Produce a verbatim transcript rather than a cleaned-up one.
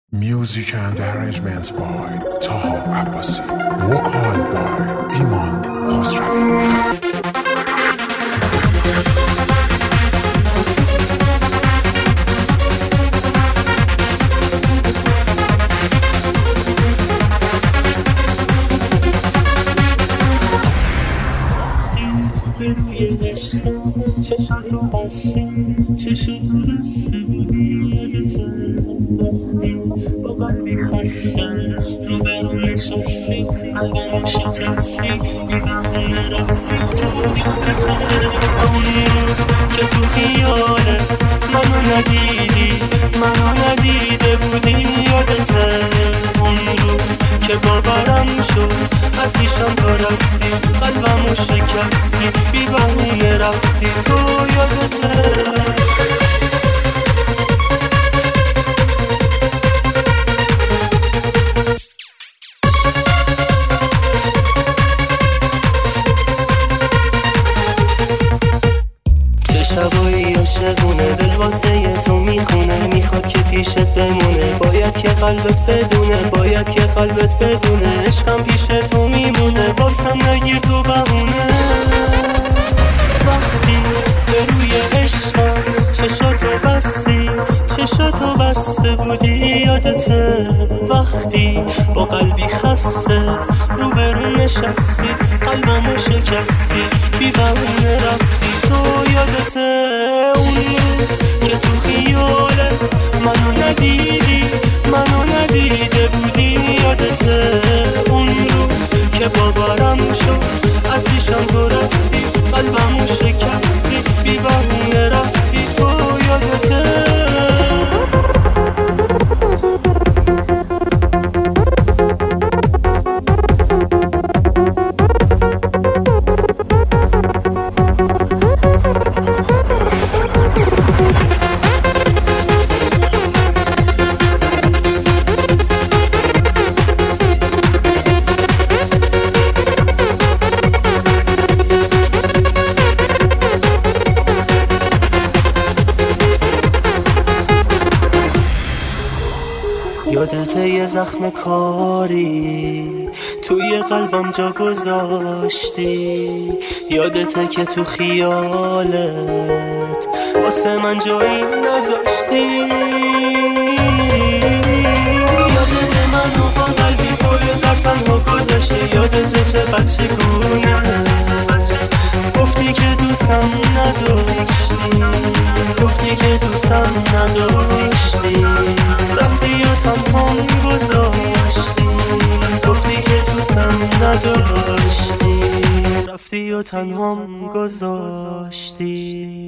Music and arrangements by Taha Abbasi. Vocal by Iman Khosravi. به روی عشقم چشاتو بستی چشاتو بسته بودی یادته وقتی با قلبی خسته رو برون نشستی قلبمو شکستی بی بهونه رفتی تو یادته اون روز که تو خیالت منو ندیدی منو ندیده بودی یادته اون روز که باورم شد از پیشم تو رفتی قلبمو شکستی بی بهونه رفتی تو یادته چه شبایی عاشقونه دل واسه تو میخونه میخواد که پیشت بمونه باید که قلبت بدونه باید که قلبت بدونه عشقم پیش تو میمونه واسم نگیر تو بهونه وقتی به روی عشقم چشاتو بستی چشاتو بسته بودی یادته وقتی با قلبی خسته رو برون نشستی قلبمو شکستی بی بهونه رفتی تو یادته اون روز که تو خیالت منو ندیدی منو ندیده بودی یادته اون روز که باورم شد از پیشم تو رفتی قلبمو شکستی بی بهونه رفتی تو یادته یادته یه زخم کاری توی قلبم جا گذاشتی یادته که تو خیالت واسه من جایی نذاشتی یادته منو با قلبی پای در تنها گذاشتی یادته چه بچه گونه گفتی که دوستم نداشتی گفتی که دوستم نداشتی رفتی و تنهام گذاشتی گفتی که دوستم نداشتی رفتی و تنهام گذاشتی